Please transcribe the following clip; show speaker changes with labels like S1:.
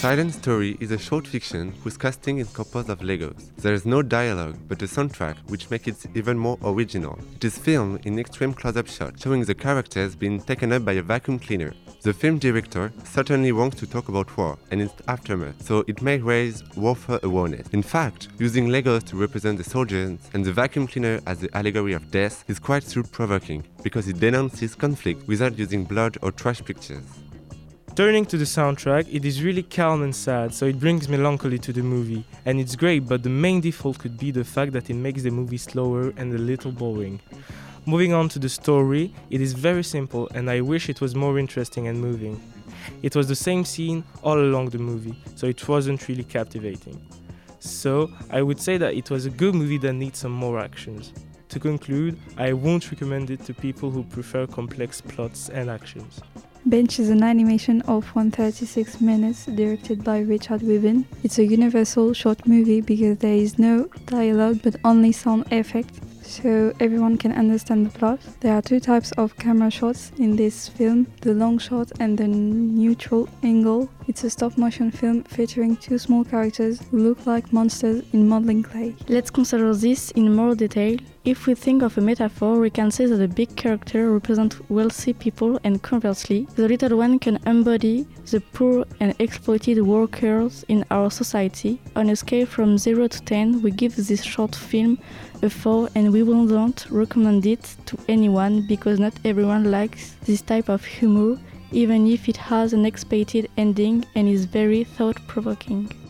S1: Silent Story is a short fiction whose casting is composed of Legos. There is no dialogue, but a soundtrack which makes it even more original. It is filmed in extreme close-up shots, showing the characters being taken up by a vacuum cleaner. The film director certainly wants to talk about war and its aftermath, so it may raise warfare awareness. In fact, using Legos to represent the soldiers and the vacuum cleaner as the allegory of death is quite thought-provoking, because it denounces conflict without using blood or trash pictures.
S2: Turning to the soundtrack, it is really calm and sad, so it brings melancholy to the movie. And it's great, but the main default could be the fact that it makes the movie slower and a little boring. Moving on to the story, it is very simple and I wish it was more interesting and moving. It was the same scene all along the movie, so it wasn't really captivating. So, I would say that it was a good movie that needs some more actions. To conclude, I won't recommend it to people who prefer complex plots and actions.
S3: Bench is an animation of 136 minutes directed by Richard Wibben. It's a universal short movie because there is no dialogue but only sound effects, so everyone can understand the plot. There are two types of camera shots in this film, the long shot and the neutral angle. It's a stop-motion film featuring two small characters who look like monsters in modeling clay.
S4: Let's consider this in more detail. If we think of a metaphor, we can say that the big character represents wealthy people and conversely, the little one can embody the poor and exploited workers in our society. On a scale from 0 to 10, we give this short film a 4 and we wouldn't recommend it to anyone because not everyone likes this type of humor, even if it has an unexpected ending and is very thought-provoking.